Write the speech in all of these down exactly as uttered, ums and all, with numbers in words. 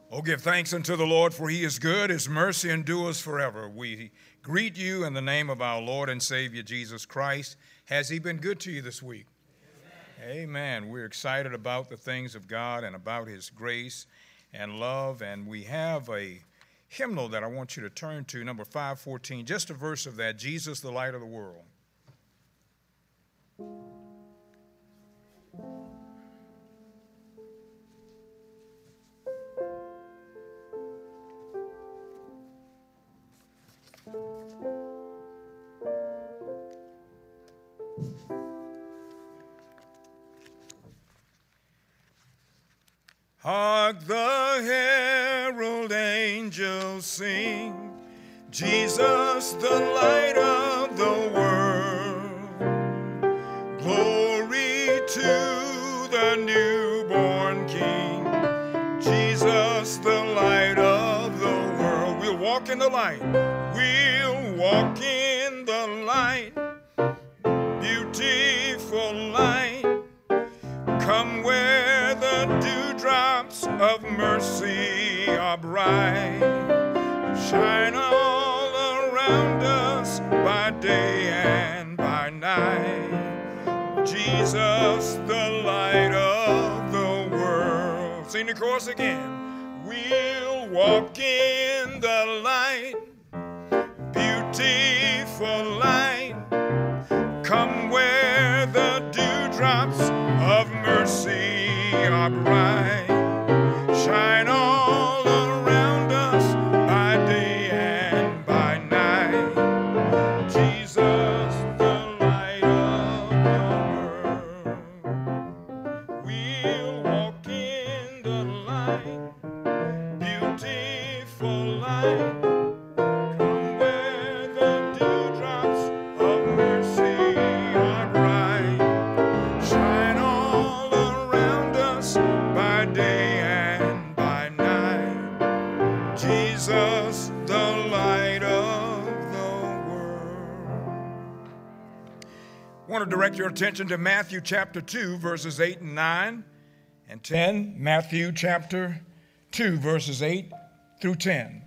Oh, give thanks unto the Lord, for he is good. His mercy endures forever. We greet you in the name of our Lord and Savior, Jesus Christ. Has he been good to you this week? Amen. Amen. We're excited about the things of God and about his grace and love. And we have a hymnal that I want you to turn to, number five fourteen, just a verse of that, Jesus, the light of the world. Hark the herald angels sing, Jesus the light of the world. Glory to the newborn King, Jesus the light of the world. We'll walk in the light, we'll walk in the light, beautiful light. Come where the dewdrops of mercy are bright, shine all around us by day and by night. Jesus, the light of the world. Sing the chorus again. We'll walk in the light, beautiful light. Come where the dewdrops of mercy are bright, shine all around us by day and by night. Jesus, the light of the world. We'll walk in the light, beautiful light. Come where the dewdrops of mercy are bright, shine all around us by day and by night. Jesus, the light of the world. I want to direct your attention to Matthew chapter two, verses eight and nine and ten. Matthew chapter two, verses eight through ten.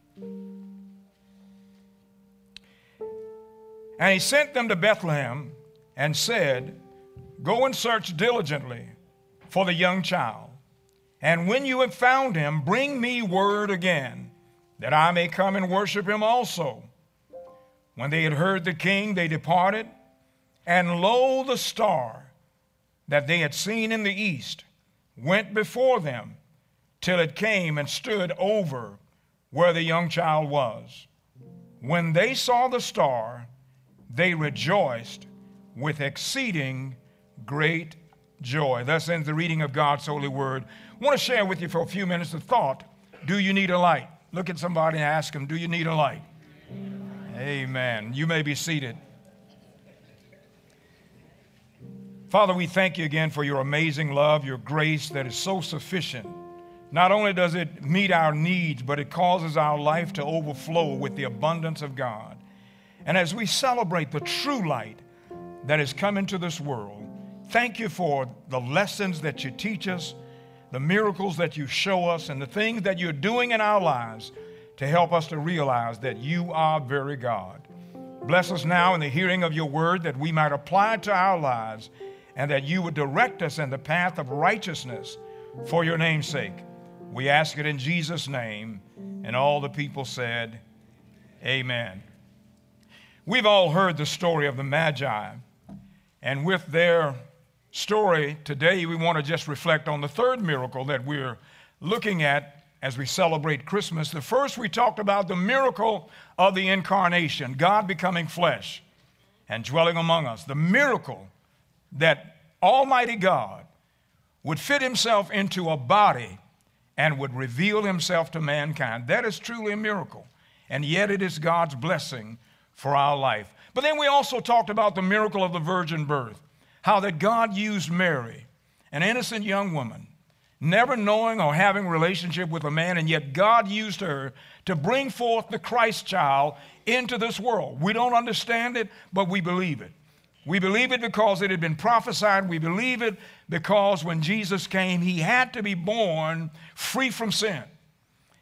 And he sent them to Bethlehem and said, Go and search diligently for the young child. And when you have found him, bring me word again, that I may come and worship him also. When they had heard the king, they departed. And lo, the star that they had seen in the east went before them, till it came and stood over where the young child was. When they saw the star, they rejoiced with exceeding great joy. Thus ends the reading of God's holy word. I want to share with you for a few minutes the thought, do you need a light? Look at somebody and ask them, do you need a light? Amen. You may be seated. Father, we thank you again for your amazing love, your grace that is so sufficient. Not only does it meet our needs, but it causes our life to overflow with the abundance of God. And as we celebrate the true light that has come into this world, thank you for the lessons that you teach us, the miracles that you show us, and the things that you're doing in our lives to help us to realize that you are very God. Bless us now in the hearing of your word, that we might apply it to our lives, and that you would direct us in the path of righteousness for your name's sake. We ask it in Jesus' name, and all the people said, Amen. We've all heard the story of the Magi, and with their story today, we want to just reflect on the third miracle that we're looking at as we celebrate Christmas. The first, we talked about the miracle of the incarnation, God becoming flesh and dwelling among us. The miracle that Almighty God would fit himself into a body and would reveal himself to mankind. That is truly a miracle, and yet it is God's blessing for our life. But then we also talked about the miracle of the virgin birth, how that God used Mary, an innocent young woman, never knowing or having a relationship with a man, and yet God used her to bring forth the Christ child into this world. We don't understand it, but we believe it. We believe it because it had been prophesied. We believe it because when Jesus came, he had to be born free from sin.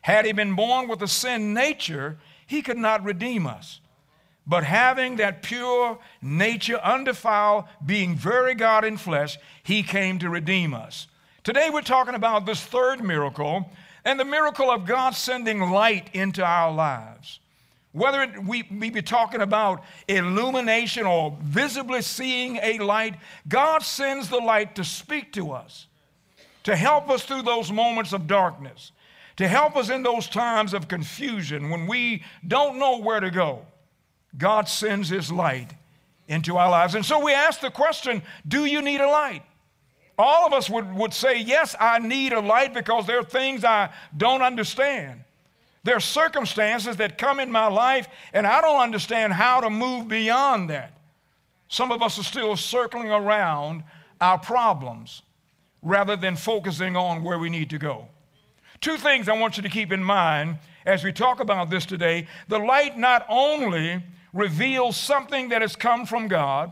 Had he been born with a sin nature, he could not redeem us. But having that pure nature undefiled, being very God in flesh, he came to redeem us. Today we're talking about this third miracle, and the miracle of God sending light into our lives. Whether it, we, we be talking about illumination or visibly seeing a light, God sends the light to speak to us, to help us through those moments of darkness, to help us in those times of confusion when we don't know where to go. God sends his light into our lives. And so we ask the question, do you need a light? All of us would, would say, yes, I need a light because there are things I don't understand. There are circumstances that come in my life and I don't understand how to move beyond that. Some of us are still circling around our problems rather than focusing on where we need to go. Two things I want you to keep in mind as we talk about this today. The light not only reveals something that has come from God,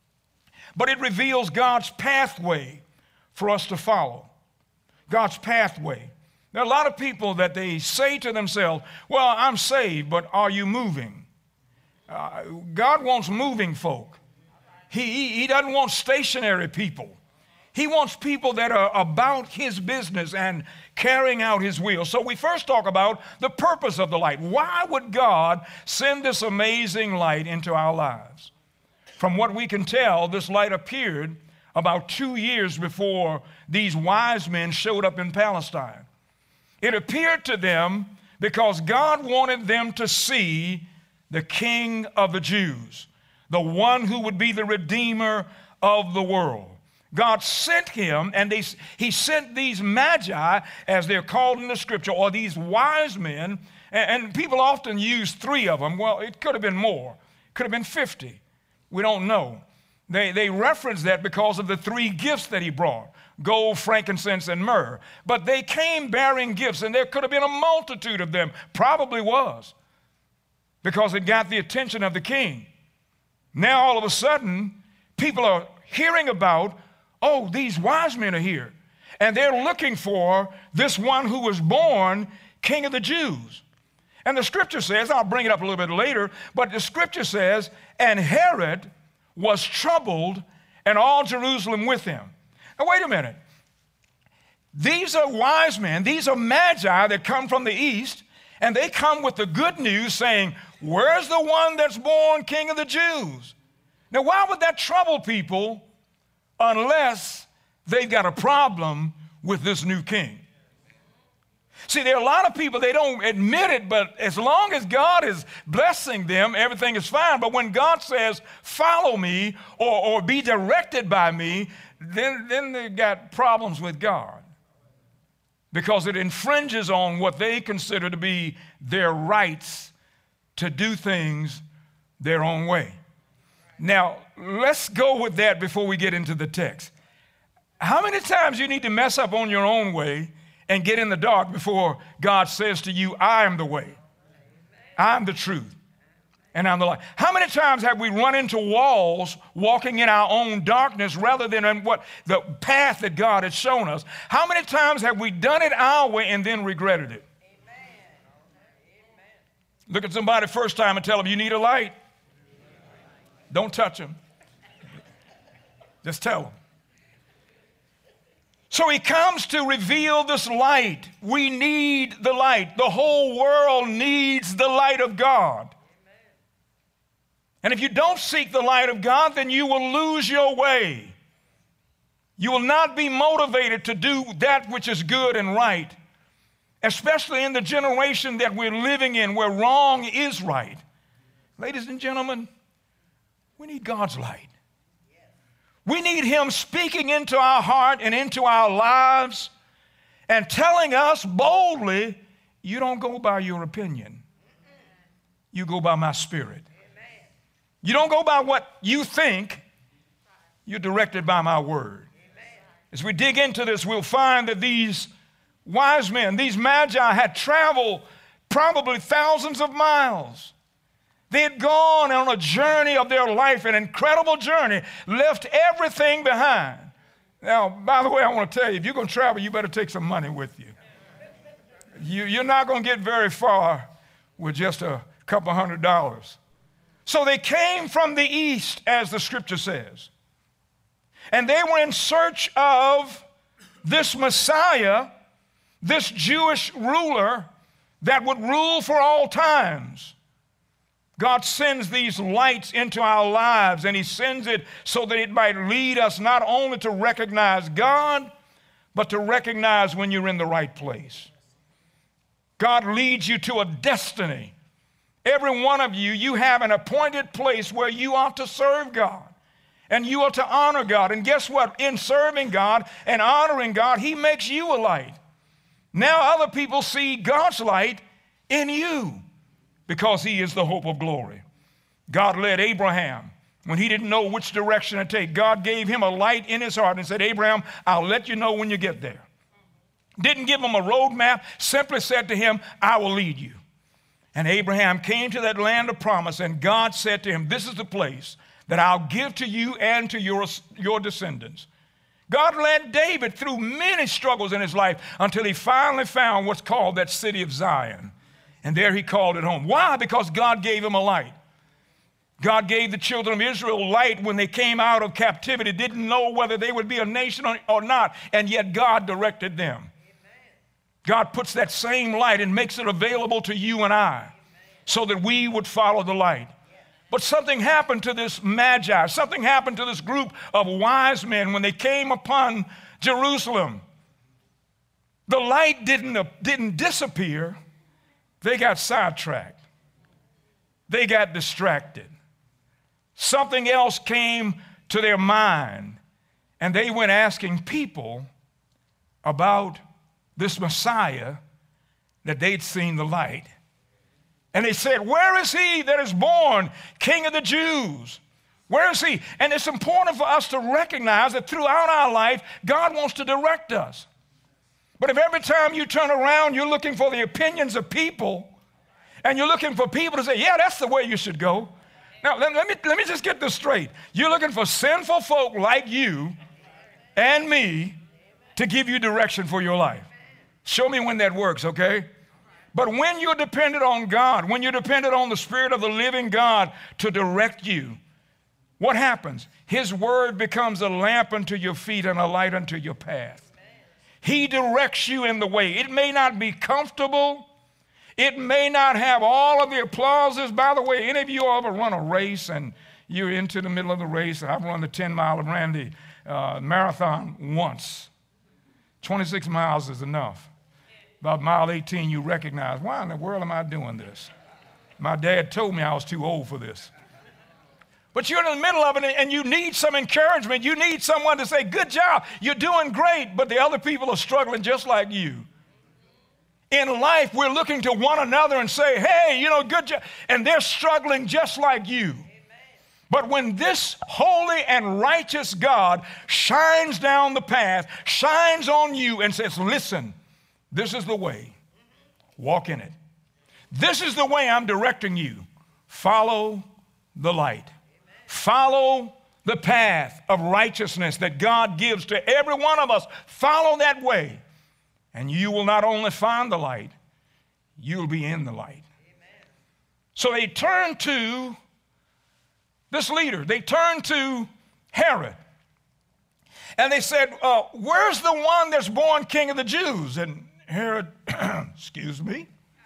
but it reveals God's pathway for us to follow. God's pathway. There are a lot of people that they say to themselves, well, I'm saved, but are you moving? Uh, God wants moving folk. He, he, he doesn't want stationary people. He wants people that are about his business and carrying out his will. So we first talk about the purpose of the light. Why would God send this amazing light into our lives? From what we can tell, this light appeared about two years before these wise men showed up in Palestine. It appeared to them because God wanted them to see the King of the Jews, the one who would be the Redeemer of the world. God sent him, and they, he sent these magi, as they're called in the scripture, or these wise men, and, and people often use three of them. Well, it could have been more. It could have been fifty. We don't know. They, they reference that because of the three gifts that he brought, gold, frankincense, and myrrh. But they came bearing gifts, and there could have been a multitude of them. Probably was, because it got the attention of the king. Now, all of a sudden, people are hearing about, oh, these wise men are here. And they're looking for this one who was born King of the Jews. And the scripture says, I'll bring it up a little bit later, but the scripture says, and Herod was troubled and all Jerusalem with him. Now, wait a minute. These are wise men. These are magi that come from the east, and they come with the good news saying, where's the one that's born King of the Jews? Now, why would that trouble people unless they've got a problem with this new king? See, there are a lot of people, they don't admit it, but as long as God is blessing them, everything is fine. But when God says, follow me or, or be directed by me, then, then they've got problems with God because it infringes on what they consider to be their rights to do things their own way. Now, let's go with that before we get into the text. How many times you need to mess up on your own way and get in the dark before God says to you, I am the way, I'm the truth, and I'm the light? How many times have we run into walls walking in our own darkness rather than in what the path that God has shown us? How many times have we done it our way and then regretted it? Amen. Look at somebody first time and tell them you need a light. Don't touch them. Just tell them. So he comes to reveal this light. We need the light. The whole world needs the light of God. And if you don't seek the light of God, then you will lose your way. You will not be motivated to do that which is good and right, especially in the generation that we're living in where wrong is right. Ladies and gentlemen, we need God's light. We need him speaking into our heart and into our lives and telling us boldly, you don't go by your opinion. You go by my spirit. You don't go by what you think. You're directed by my word. As we dig into this, we'll find that these wise men, these magi, had traveled probably thousands of miles. They had gone on a journey of their life, an incredible journey, left everything behind. Now, by the way, I want to tell you, if you're going to travel, you better take some money with you. You, you're not going to get very far with just a couple hundred dollars. So they came from the east, as the scripture says. And they were in search of this Messiah, this Jewish ruler that would rule for all times. God sends these lights into our lives, and he sends it so that it might lead us not only to recognize God, but to recognize when you're in the right place. God leads you to a destiny. Every one of you, you have an appointed place where you are to serve God, and you are to honor God. And guess what? In serving God and honoring God, he makes you a light. Now other people see God's light in you, because he is the hope of glory. God led Abraham when he didn't know which direction to take. God gave him a light in his heart and said, Abraham, I'll let you know when you get there. Didn't give him a roadmap, simply said to him, I will lead you. And Abraham came to that land of promise, and God said to him, this is the place that I'll give to you and to your, your descendants. God led David through many struggles in his life until he finally found what's called that city of Zion. And there he called it home. Why? Because God gave him a light. God gave the children of Israel light when they came out of captivity, didn't know whether they would be a nation or not, and yet God directed them. Amen. God puts that same light and makes it available to you and I. Amen. So that we would follow the light. Yeah. But something happened to this magi, something happened to this group of wise men when they came upon Jerusalem. The light didn't, didn't disappear. They got sidetracked. They got distracted. Something else came to their mind, and they went asking people about this Messiah that they'd seen the light. And they said, where is he that is born King of the Jews? Where is he? And it's important for us to recognize that throughout our life, God wants to direct us. But if every time you turn around, you're looking for the opinions of people, and you're looking for people to say, yeah, that's the way you should go. Now, let, let, me, let me just get this straight. You're looking for sinful folk like you and me to give you direction for your life. Show me when that works, okay? But when you're dependent on God, when you're dependent on the Spirit of the living God to direct you, what happens? His word becomes a lamp unto your feet and a light unto your path. He directs you in the way. It may not be comfortable. It may not have all of the applauses. By the way, any of you ever run a race and you're into the middle of the race? I've run the ten mile of Randy uh, marathon once. twenty-six miles is enough. About mile eighteen, you recognize, why in the world am I doing this? My dad told me I was too old for this. But you're in the middle of it and you need some encouragement. You need someone to say, good job, you're doing great, but the other people are struggling just like you. In life, we're looking to one another and say, hey, you know, good job. And they're struggling just like you. Amen. But when this holy and righteous God shines down the path, shines on you and says, listen, this is the way. Walk in it. This is the way I'm directing you. Follow the light. Follow the path of righteousness that God gives to every one of us. Follow that way. And you will not only find the light, you'll be in the light. Amen. So they turned to this leader. They turned to Herod. And they said, uh, where's the one that's born King of the Jews? And Herod, excuse me,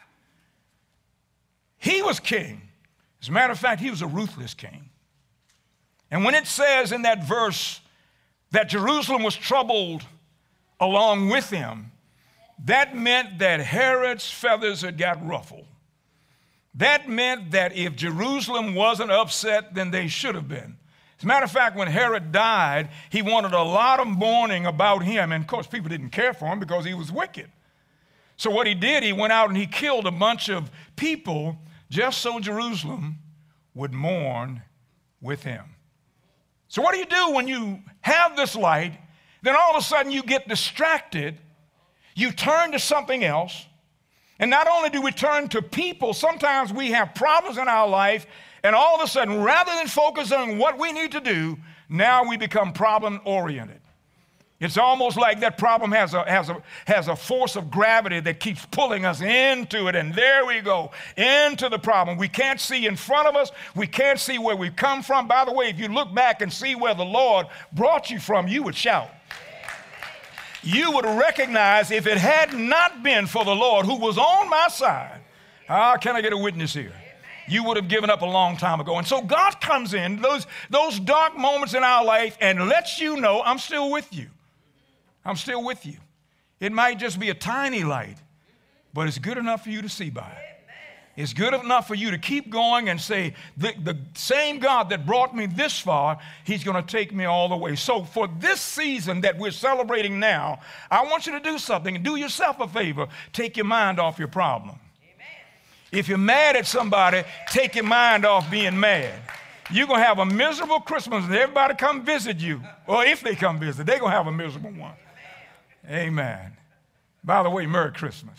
he was king. As a matter of fact, he was a ruthless king. And when it says in that verse that Jerusalem was troubled along with him, that meant that Herod's feathers had got ruffled. That meant that if Jerusalem wasn't upset, then they should have been. As a matter of fact, when Herod died, he wanted a lot of mourning about him. And of course, people didn't care for him because he was wicked. So what he did, he went out and he killed a bunch of people just so Jerusalem would mourn with him. So what do you do when you have this light, then all of a sudden you get distracted, you turn to something else, and not only do we turn to people, sometimes we have problems in our life, and all of a sudden, rather than focus on what we need to do, now we become problem-oriented. It's almost like that problem has a, has a, has a force of gravity that keeps pulling us into it, and there we go, into the problem. We can't see in front of us. We can't see where we've come from. By the way, if you look back and see where the Lord brought you from, you would shout. You would recognize if it had not been for the Lord who was on my side. Ah, can I get a witness here? You would have given up a long time ago. And so God comes in, those, those dark moments in our life, and lets you know, I'm still with you. I'm still with you. It might just be a tiny light, but it's good enough for you to see by it. It's good enough for you to keep going and say, the, the same God that brought me this far, he's going to take me all the way. So for this season that we're celebrating now, I want you to do something. Do yourself a favor. Take your mind off your problem. If you're mad at somebody, take your mind off being mad. You're going to have a miserable Christmas and everybody come visit you. Or if they come visit, they're going to have a miserable one. Amen. By the way, Merry Christmas.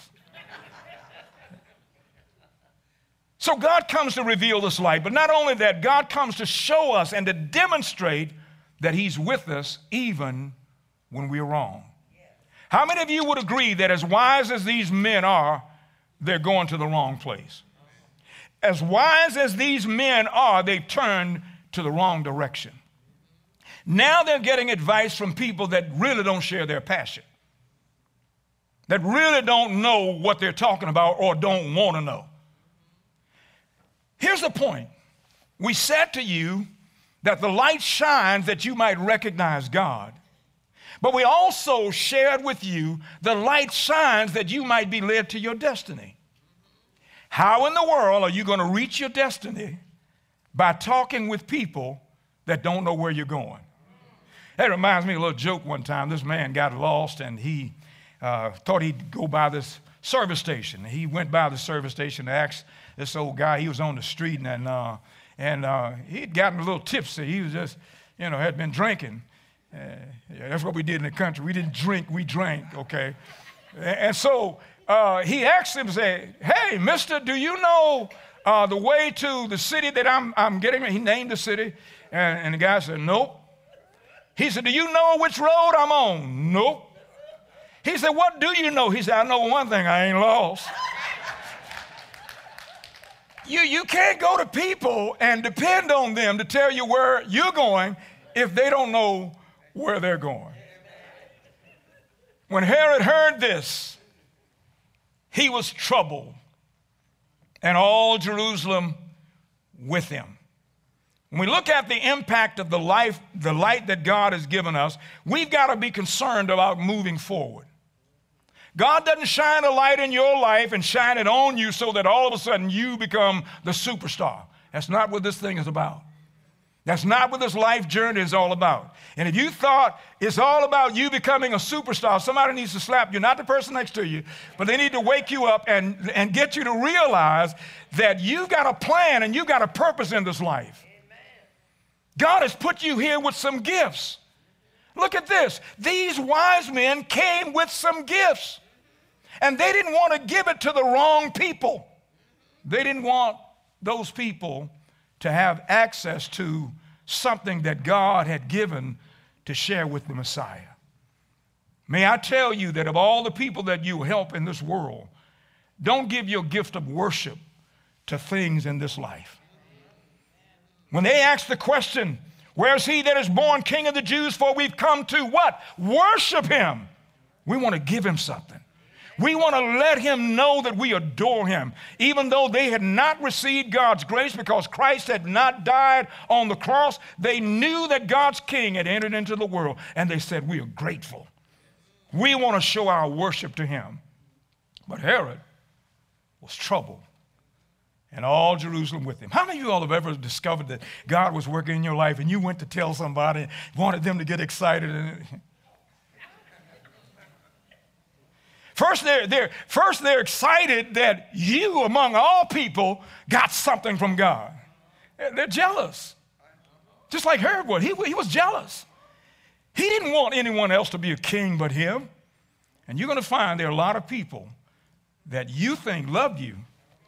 So God comes to reveal this light, but not only that, God comes to show us and to demonstrate that he's with us even when we're wrong. How many of you would agree that as wise as these men are, they're going to the wrong place? As wise as these men are, they've turned to the wrong direction. Now they're getting advice from people that really don't share their passion, that really don't know what they're talking about or don't want to know. Here's the point. We said to you that the light shines that you might recognize God. But we also shared with you the light shines that you might be led to your destiny. How in the world are you going to reach your destiny? By talking with people that don't know where you're going. That reminds me of a little joke one time. This man got lost and he uh, thought he'd go by this service station. He went by the service station and asked this old guy. He was on the street and, uh, and uh, he'd gotten a little tipsy. He was just, you know, had been drinking. Uh, yeah, that's what we did in the country. We didn't drink, we drank, okay? And, and so uh, he asked him, say, hey, mister, do you know uh, the way to the city that I'm, I'm getting? He named the city. And, and the guy said, nope. He said, do you know which road I'm on? Nope. He said, what do you know? He said, I know one thing, I ain't lost. you, you can't go to people and depend on them to tell you where you're going if they don't know where they're going. When Herod heard this, he was troubled, and all Jerusalem with him. When we look at the impact of the life, the light that God has given us, we've got to be concerned about moving forward. God doesn't shine a light in your life and shine it on you so that all of a sudden you become the superstar. That's not what this thing is about. That's not what this life journey is all about. And if you thought it's all about you becoming a superstar, somebody needs to slap you, not the person next to you, but they need to wake you up and, and get you to realize that you've got a plan and you've got a purpose in this life. God has put you here with some gifts. Look at this. These wise men came with some gifts, and they didn't want to give it to the wrong people. They didn't want those people to have access to something that God had given to share with the Messiah. May I tell you that of all the people that you help in this world, don't give your gift of worship to things in this life. When they ask the question, where's he that is born King of the Jews? For we've come to what? Worship him. We want to give him something. We want to let him know that we adore him, even though they had not received God's grace because Christ had not died on the cross. They knew that God's King had entered into the world, and they said, we are grateful. We want to show our worship to him. But Herod was troubled, and all Jerusalem with him. How many of you all have ever discovered that God was working in your life and you went to tell somebody, wanted them to get excited? And First they're, they're, first, they're excited that you, among all people, got something from God. They're jealous. Just like Herod was. He, he was jealous. He didn't want anyone else to be a king but him. And you're going to find there are a lot of people that you think love you,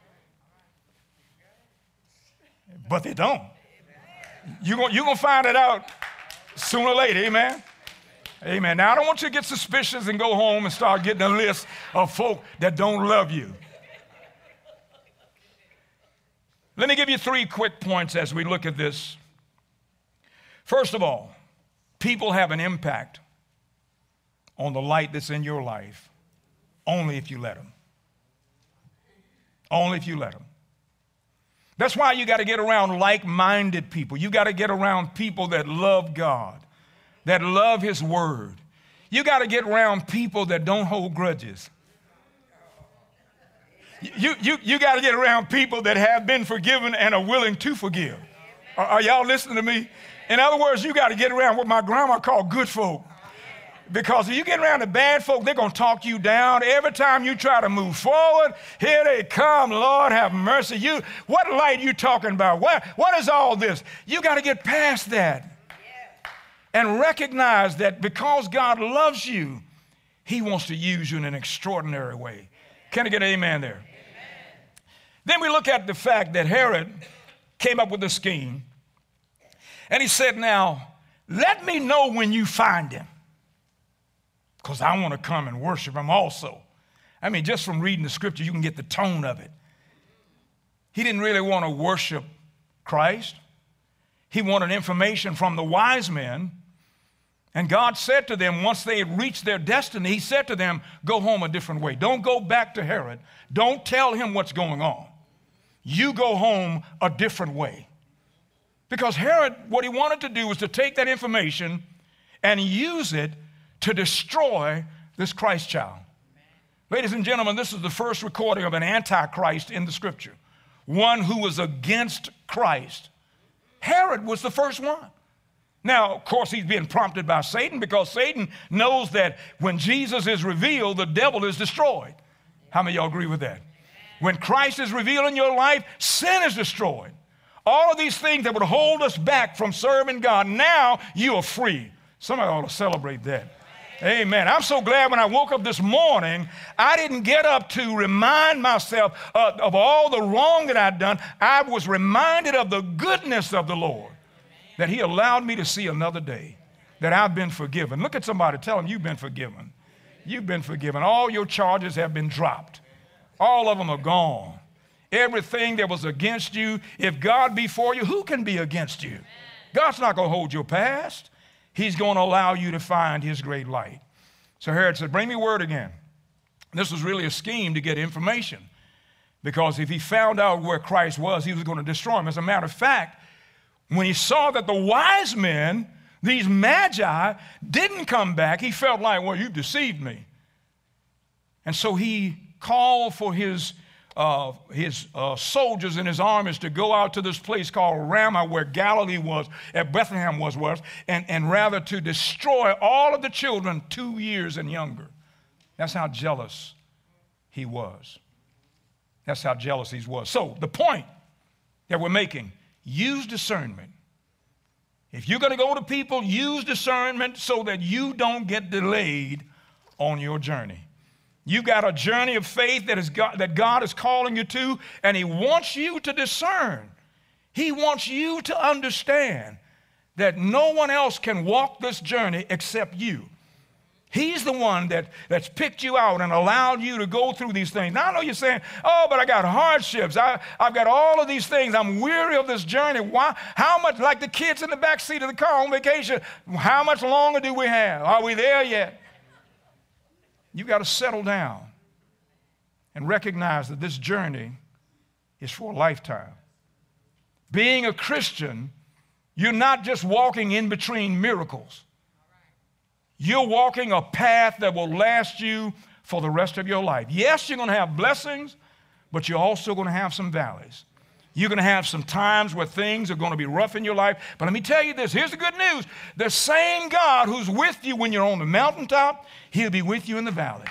but they don't. You're going, you're going to find it out sooner or later, amen? Amen. Now, I don't want you to get suspicious and go home and start getting a list of folk that don't love you. Let me give you three quick points as we look at this. First of all, people have an impact on the light that's in your life only if you let them. Only if you let them. That's why you got to get around like-minded people. You got to get around people that love God, that love His Word. You got to get around people that don't hold grudges. You, you, you got to get around people that have been forgiven and are willing to forgive. Are, are y'all listening to me? In other words, you got to get around what my grandma called good folk. Because if you get around the bad folk, they're going to talk you down. Every time you try to move forward, here they come. Lord, have mercy. You, what light are you talking about? What, what is all this? You got to get past that and recognize that because God loves you, He wants to use you in an extraordinary way. Can I get an amen there? Amen. Then we look at the fact that Herod came up with a scheme, and he said, now, let me know when you find him, because I want to come and worship him also. I mean, just from reading the scripture, you can get the tone of it. He didn't really want to worship Christ. He wanted information from the wise men. And God said to them, once they had reached their destiny, He said to them, go home a different way. Don't go back to Herod. Don't tell him what's going on. You go home a different way. Because Herod, what he wanted to do was to take that information and use it to destroy this Christ child. Ladies and gentlemen, this is the first recording of an antichrist in the scripture. One who was against Christ. Herod was the first one. Now, of course, he's being prompted by Satan because Satan knows that when Jesus is revealed, the devil is destroyed. How many of y'all agree with that? When Christ is revealed in your life, sin is destroyed. All of these things that would hold us back from serving God, now you are free. Somebody ought to celebrate that. Amen. I'm so glad when I woke up this morning, I didn't get up to remind myself uh, of all the wrong that I'd done. I was reminded of the goodness of the Lord, that He allowed me to see another day, that I've been forgiven. Look at somebody, tell them you've been forgiven. You've been forgiven. All your charges have been dropped. All of them are gone. Everything that was against you, if God be for you, who can be against you? God's not going to hold your past. He's going to allow you to find His great light. So Herod said, bring me word again. This was really a scheme to get information, because if he found out where Christ was, he was going to destroy him. As a matter of fact, when he saw that the wise men, these magi, didn't come back, he felt like, well, you've deceived me. And so he called for his Uh, his uh, soldiers and his armies to go out to this place called Ramah, where Galilee was, at Bethlehem was, was and, and rather to destroy all of the children two years and younger. That's how jealous he was. That's how jealous he was. So the point that we're making, use discernment. If you're going to go to people, use discernment so that you don't get delayed on your journey. You got a journey of faith that, is God, that God is calling you to, and He wants you to discern. He wants you to understand that no one else can walk this journey except you. He's the one that, that's picked you out and allowed you to go through these things. Now, I know you're saying, oh, but I got hardships. I, I've got all of these things. I'm weary of this journey. Why? How much, like the kids in the back seat of the car on vacation, how much longer do we have? Are we there yet? You got to settle down and recognize that this journey is for a lifetime. Being a Christian, you're not just walking in between miracles. You're walking a path that will last you for the rest of your life. Yes, you're going to have blessings, but you're also going to have some valleys. You're going to have some times where things are going to be rough in your life. But let me tell you this. Here's the good news. The same God who's with you when you're on the mountaintop, He'll be with you in the valley.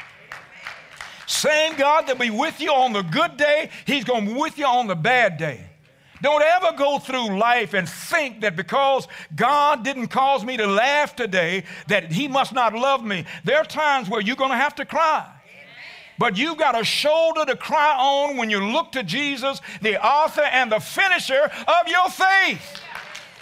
Same God that'll be with you on the good day, He's going to be with you on the bad day. Don't ever go through life and think that because God didn't cause me to laugh today, that He must not love me. There are times where you're going to have to cry. But you've got a shoulder to cry on when you look to Jesus, the author and the finisher of your faith.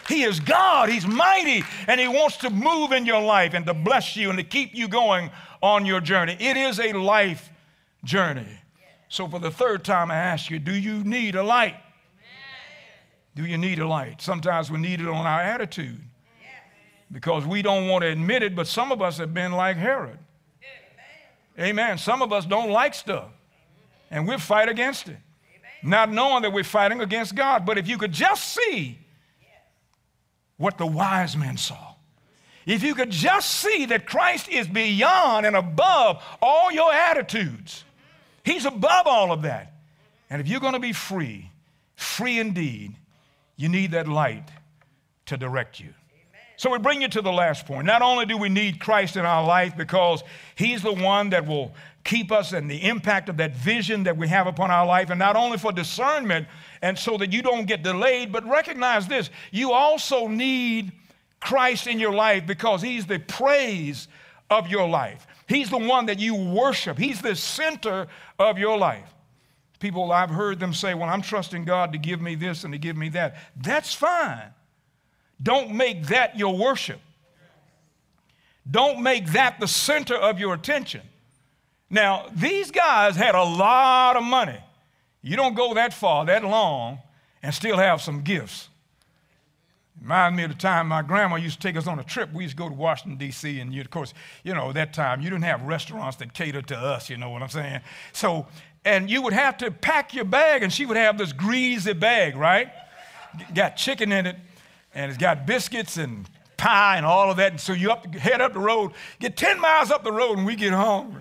He is God. He's mighty, and he wants to move in your life and to bless you and to keep you going on your journey. It is a life journey. So for the third time, I ask you, do you need a light? Do you need a light? Sometimes we need it on our attitude because we don't want to admit it, but some of us have been like Herod. Amen. Some of us don't like stuff, and we fight against it, not knowing that we're fighting against God. But if you could just see what the wise men saw, if you could just see that Christ is beyond and above all your attitudes, he's above all of that. And if you're going to be free, free indeed, you need that light to direct you. So we bring you to the last point. Not only do we need Christ in our life because he's the one that will keep us and the impact of that vision that we have upon our life, and not only for discernment and so that you don't get delayed, but recognize this, you also need Christ in your life because he's the praise of your life. He's the one that you worship. He's the center of your life. People, I've heard them say, well, I'm trusting God to give me this and to give me that. That's fine. Don't make that your worship. Don't make that the center of your attention. Now, these guys had a lot of money. You don't go that far, that long, and still have some gifts. Reminds me of the time my grandma used to take us on a trip. We used to go to Washington, D C, and you, of course, you know, that time you didn't have restaurants that catered to us, you know what I'm saying? So, and you would have to pack your bag, and she would have this greasy bag, right? Got chicken in it, and it's got biscuits and pie and all of that. And so you up, head up the road, get ten miles up the road, and we get hungry.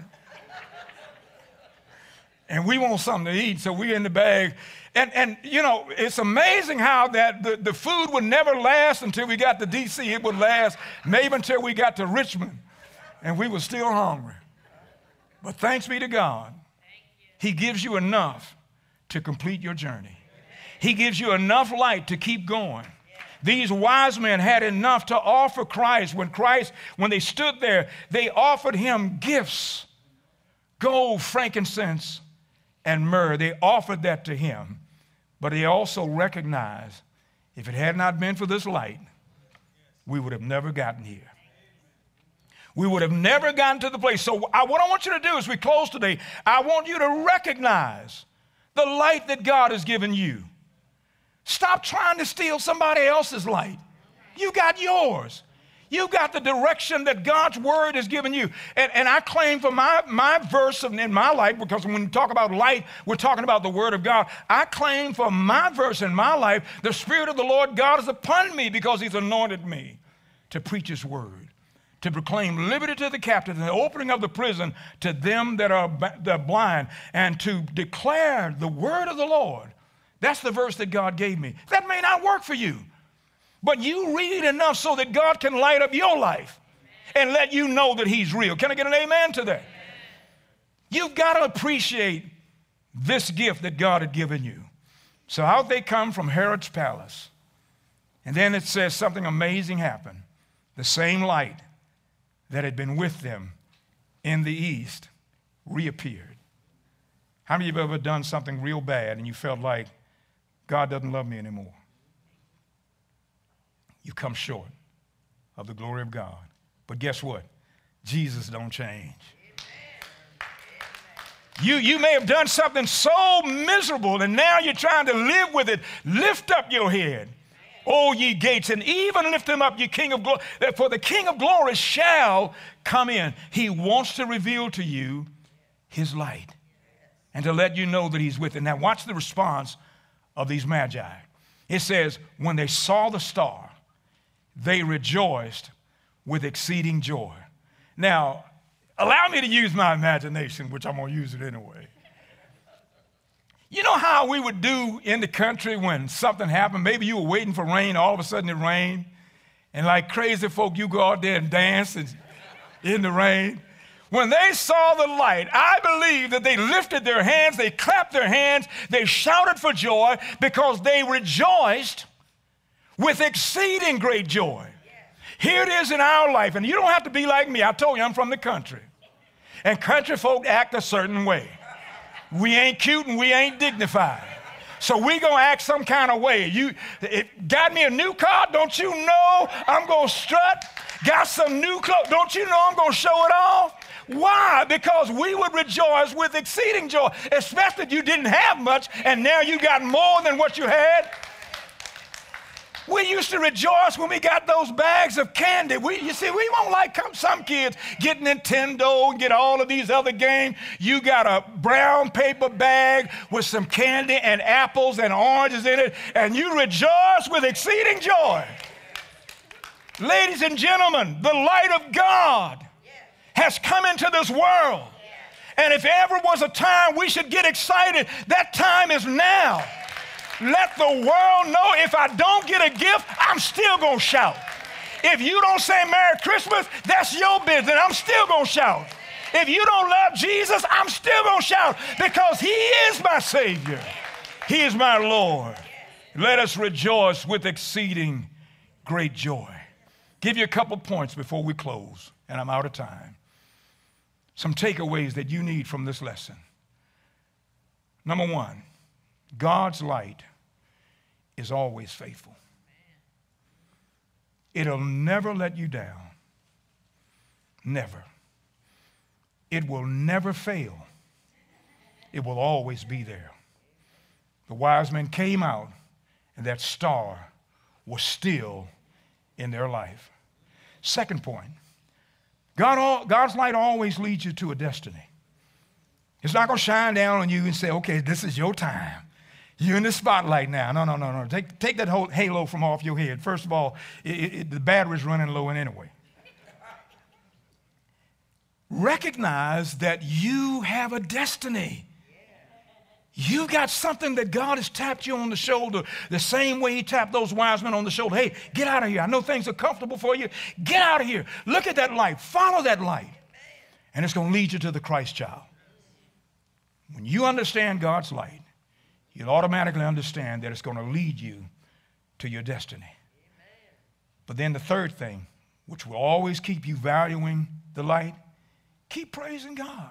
And we want something to eat, so we're in the bag. And, and you know, it's amazing how that the, the food would never last until we got to D C. It would last maybe until we got to Richmond, and we were still hungry. But thanks be to God, he gives you enough to complete your journey. He gives you enough light to keep going. These wise men had enough to offer Christ. When Christ, when they stood there, they offered him gifts, gold, frankincense, and myrrh. They offered that to him. But they also recognized if it had not been for this light, we would have never gotten here. We would have never gotten to the place. So I, what I want you to do as we close today, I want you to recognize the light that God has given you. Stop trying to steal somebody else's light. You got yours. You got the direction that God's word has given you. And, and I claim for my, my verse in my life, because when we talk about light, we're talking about the word of God. I claim for my verse in my life, the Spirit of the Lord God is upon me because he's anointed me to preach his word, to proclaim liberty to the captives and the opening of the prison to them that are, that are blind, and to declare the word of the Lord. That's the verse that God gave me. That may not work for you, but you read it enough so that God can light up your life and let you know that he's real. Can I get an amen to that? You've got to appreciate this gift that God had given you. So out they come from Herod's palace. And then it says something amazing happened. The same light that had been with them in the east reappeared. How many of you have ever done something real bad and you felt like God doesn't love me anymore? You come short of the glory of God. But guess what? Jesus don't change. You, you may have done something so miserable and now you're trying to live with it. Lift up your head, O ye gates, and even lift them up, ye King of glory. For the King of glory shall come in. He wants to reveal to you his light and to let you know that he's with it. Now watch the response of these magi. It says, when they saw the star, they rejoiced with exceeding joy. Now, allow me to use my imagination, which I'm going to use it anyway. You know how we would do in the country when something happened? Maybe you were waiting for rain, all of a sudden it rained, and like crazy folk, you go out there and dance in the rain. When they saw the light, I believe that they lifted their hands, they clapped their hands, they shouted for joy because they rejoiced with exceeding great joy. Here it is in our life, and you don't have to be like me. I told you I'm from the country, and country folk act a certain way. We ain't cute and we ain't dignified. So we going to act some kind of way. You it got me a new car, don't you know I'm going to strut? Got some new clothes, don't you know I'm going to show it off? Why? Because we would rejoice with exceeding joy, especially if you didn't have much and now you got more than what you had. We used to rejoice when we got those bags of candy. We, you see, we won't like some kids get Nintendo and get all of these other games. You got a brown paper bag with some candy and apples and oranges in it, and you rejoice with exceeding joy. Ladies and gentlemen, the light of God has come into this world. And if ever was a time we should get excited, that time is now. Let the world know if I don't get a gift, I'm still going to shout. If you don't say Merry Christmas, that's your business. I'm still going to shout. If you don't love Jesus, I'm still going to shout because he is my Savior. He is my Lord. Let us rejoice with exceeding great joy. Give you a couple points before we close, and I'm out of time. Some takeaways that you need from this lesson. Number one, God's light is always faithful. It'll never let you down. Never. It will never fail. It will always be there. The wise men came out, and that star was still in their life. Second point, God, God's light always leads you to a destiny. It's not going to shine down on you and say, okay, this is your time. You're in the spotlight now. No, no, no, no. Take, take that whole halo from off your head. First of all, it, it, the battery's running low anyway. Recognize that you have a destiny. You've got something that God has tapped you on the shoulder the same way he tapped those wise men on the shoulder. Hey, get out of here. I know things are comfortable for you. Get out of here. Look at that light. Follow that light. And it's going to lead you to the Christ child. When you understand God's light, you'll automatically understand that it's going to lead you to your destiny. But then the third thing, which will always keep you valuing the light, keep praising God.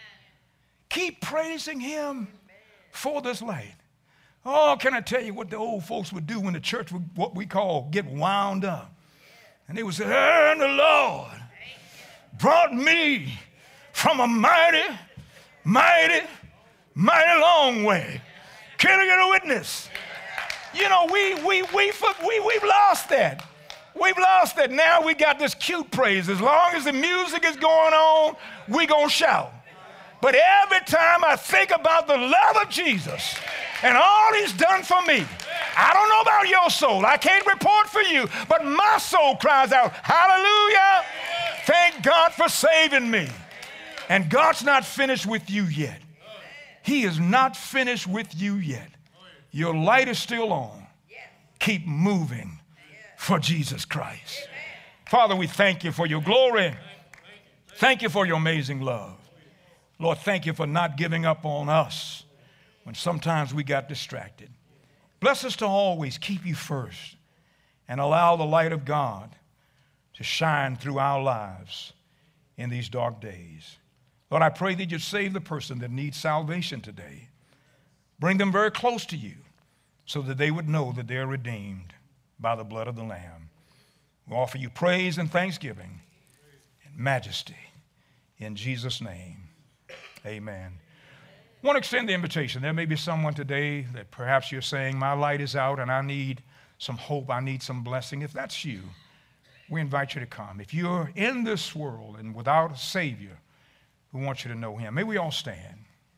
Keep praising him for this light. Oh, can I tell you what the old folks would do when the church would, what we call, get wound up? And they would say, and the Lord brought me from a mighty, mighty, mighty long way. Can I get a witness? You know, we, we, we, we, we've lost that. We've lost that. Now we got this cute praise. As long as the music is going on, we going to shout. But every time I think about the love of Jesus and all he's done for me, I don't know about your soul. I can't report for you, but my soul cries out, hallelujah. Thank God for saving me. And God's not finished with you yet. He is not finished with you yet. Your light is still on. Keep moving for Jesus Christ. Father, we thank you for your glory. Thank you for your amazing love. Lord, thank you for not giving up on us when sometimes we got distracted. Bless us to always keep you first and allow the light of God to shine through our lives in these dark days. Lord, I pray that you'd save the person that needs salvation today. Bring them very close to you so that they would know that they're redeemed by the blood of the Lamb. We offer you praise and thanksgiving and majesty in Jesus' name. Amen. I want to extend the invitation. There may be someone today that perhaps you're saying, my light is out and I need some hope, I need some blessing. If that's you, we invite you to come. If you're in this world and without a Savior, we want you to know him. May we all stand.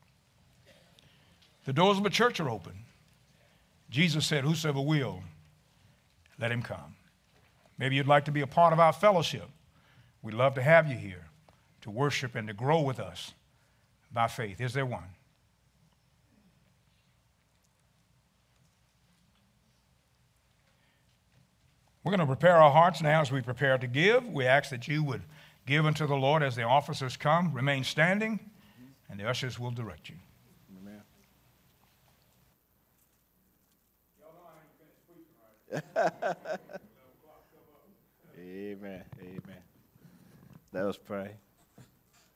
The doors of the church are open. Jesus said, whosoever will, let him come. Maybe you'd like to be a part of our fellowship. We'd love to have you here to worship and to grow with us by faith. Is there one? We're going to prepare our hearts now as we prepare to give. We ask that you would give unto the Lord as the officers come. Remain standing, and the ushers will direct you. Amen. Amen. Let us pray.